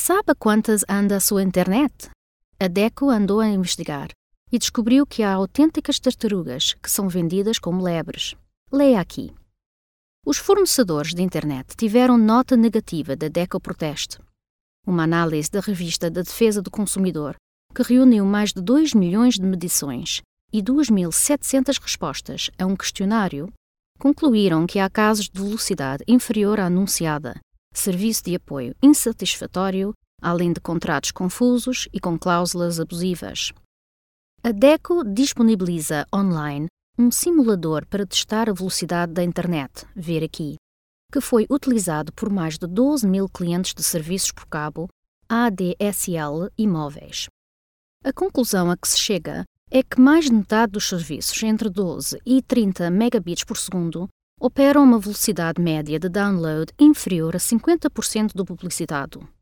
Sabe a quantas anda a sua internet? A DECO andou a investigar e descobriu que há autênticas tartarugas que são vendidas como lebres. Leia aqui. Os fornecedores de internet tiveram nota negativa da DECO Proteste. Uma análise da revista da Defesa do Consumidor, que reuniu mais de 2 milhões de medições e 2.700 respostas a um questionário, concluíram que há casos de velocidade inferior à anunciada, serviço de apoio insatisfatório, além de contratos confusos e com cláusulas abusivas. A DECO disponibiliza online um simulador para testar a velocidade da internet, ver aqui, que foi utilizado por mais de 12 mil clientes de serviços por cabo, ADSL e móveis. A conclusão a que se chega é que mais de metade dos serviços entre 12 e 30 megabits por segundo operam a uma velocidade média de download inferior a 50% do publicitado.